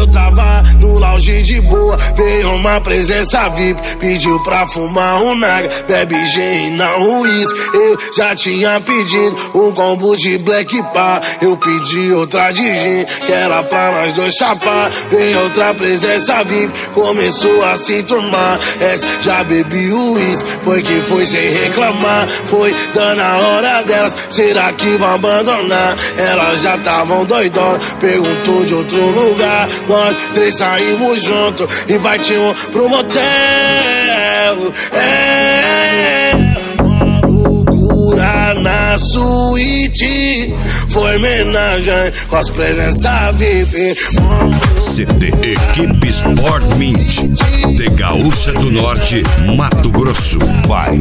tava no lounge de boa, veio uma presença VIP, pediu pra fumar um naga, bebe gin não uísque. Eu já tinha pedido um combo de black pá, eu pedi outra de gin, que era pra nós dois chapar. Veio outra presença VIP, começou a se turmar. Essa já bebi uísque, foi que foi sem reclamar. Foi dando a hora delas, será que vão abandonar? Elas já tavam doidonas, perguntou de outro lugar. Nós três saímos juntos e partimos pro motel. Uma loucura na suíte, foi homenagem com as presenças VIP. CD Equipe Sport Mint de Gaúcha do Norte, Mato Grosso. Vai.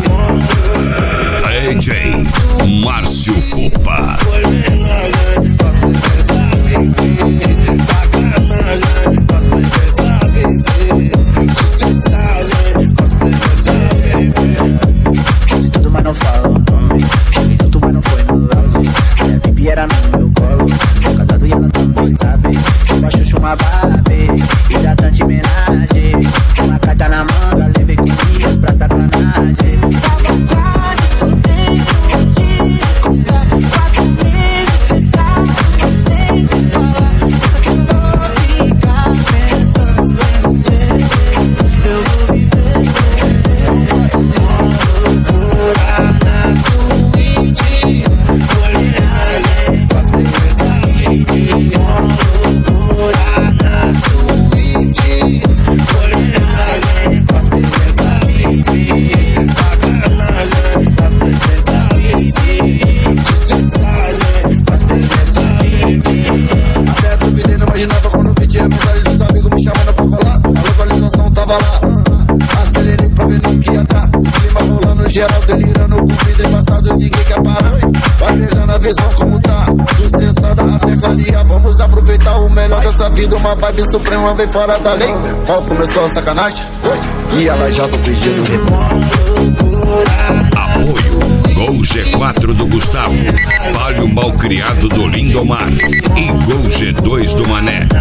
DJ Márcio Fupa. Foi homenagem com as presenças VIP. Sacanagem com as presenças VIP. Sucessagem com as presenças VIP. Tudo, mas não falou nome. Cheguei junto, mas não foi no lounge. Minha VIP era no meu colo. Sou casado e ela só não sabe. Chupa chuchu uma babe, hidratante homenagem. Uma carta na manga, levei comigo pra sacanagem. Tava quase solteiro, te contar 4 meses sentado, sem se falar. Só que eu vou ficar pensando em você. Eu vou viver loucura na suíte, foi homenagem com as presenças VIP. Loucura na suíte, foi homenagem com as presenças VIP. Sacanagem com as presenças VIP. Sucessagem com as presenças VIP. Até duvidei, não imaginava quando vi tinha mensagem dos amigos me chamando pra falar. A localização tava lá. Acelerei pra ver no que ia dar. Clima rolando, geral delirando, com vidro embaçado, ninguém quer parar. Vai pegando a visão como tá. Sucessada até calia. Vamos aproveitar o melhor dessa vida. Uma vibe suprema bem fora da lei. Ó, começou a sacanagem. E ela já tô pedindo Apoio Gol G4 do Gustavo, Palio Malcriado do Lindomar e Gol G2 do Mané.